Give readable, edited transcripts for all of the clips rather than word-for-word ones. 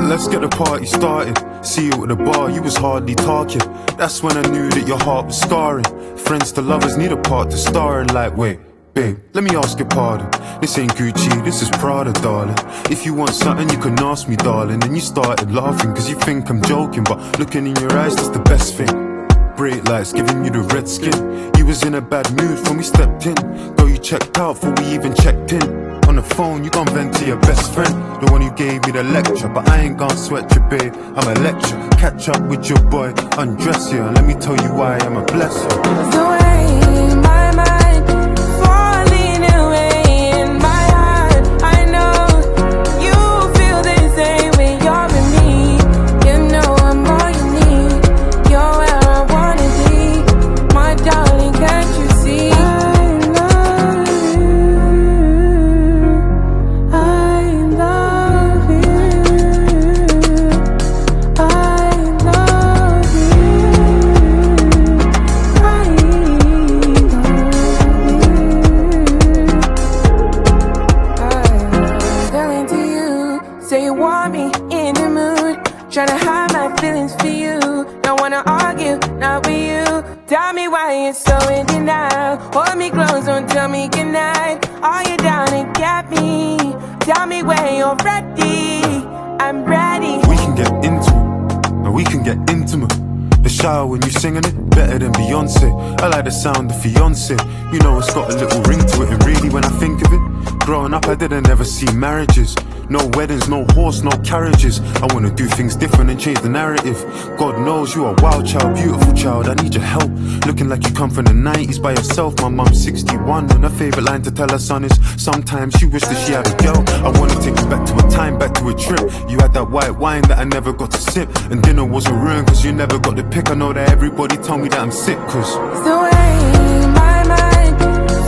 Let's get the party started. See you at the bar, you was hardly talking. That's when I knew that your heart was scarring. Friends to lovers need a part to star in. Like, wait, babe, let me ask your pardon. This ain't Gucci, this is Prada, darling. If you want something, you can ask me, darling. And you started laughing, cause you think I'm joking. But looking in your eyes, that's the best thing. Bright lights giving you the red skin. You was in a bad mood when we stepped in. Though you checked out before we even checked in. On the phone, you gon' vent to your best friend, the one who gave me the lecture. But I ain't gon' sweat you, babe, I'm a lecture. Catch up with your boy, undress you, and let me tell you why I'm a blesser. The way my mind falling away in my heart, I know you feel the same when you're with me. You know I'm all you need. You're where I wanna be, my darling. Can't you see? Say you want me in the mood, tryna hide my feelings for you. Don't wanna argue, not with you. Tell me why you're so in denial. Hold me close, don't tell me goodnight. Are you down and get me? Tell me when you're ready. I'm ready. We can get into it, and we can get intimate. The shower when you singing it, better than Beyonce. I like the sound of fiance. You know it's got a little ring to it. And really when I think of it, growing up I didn't ever see marriages. No weddings, no horse, no carriages. I wanna do things different and change the narrative. God knows you are a wild child, beautiful child. I need your help. Looking like you come from the 90s by yourself. My mum's 61 and her favorite line to tell her son is sometimes she wished that she had a girl. I wanna take you back to a time, back to a trip. You had that white wine that I never got to sip. And dinner wasn't ruined cause you never got the pick. I know that everybody told me that I'm sick cause the way my mind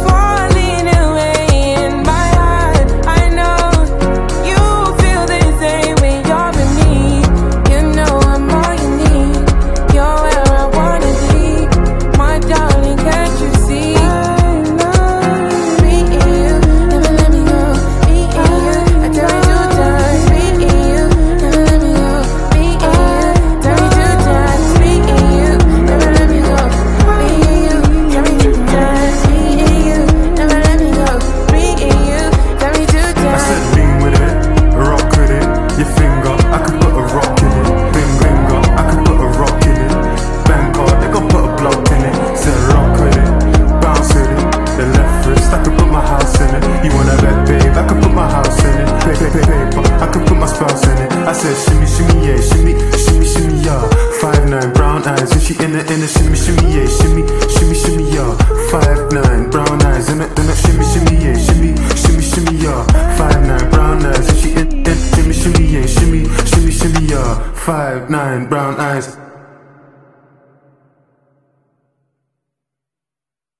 falling away in my heart, I know you feel the same when you're with me. You know I'm all you need. You're where I wanna be, my darling. Can't you see? I love me and you, never let me go. Me and you, I tell you 2 times. Me and you, never let me go. Me and you, tell me 2 times. Me and you, never let me go. Me and you, tell me 2 times. Me and you, never let me go. Me and you, tell me 2 times. I said lean with it, rock with it. Your finger, I could put a rock in it. Finger, I could put a rock in it. Bang hard, they gon' put a block in it. Said rock with it, bounce with it. The left wrist, I could put my house in it. You wanna bet, babe, I could put my house in it. Paper, I could put my spouse in it. I said shimmy, shimmy, yeah, shimmy, shimmy, shimmy, yeah. 5'9", brown eyes, and she in the shimmy, shimmy, yeah, shimmy, shimmy, shimmy, yeah. 5'9", brown eyes, in the shimmy, shimmy, yeah, shimmy, shimmy, shimmy, yeah. 5'9", brown eyes, and she in shimmy, shimmy, yeah, shimmy, shimmy, shimmy, yeah. 5'9", brown eyes.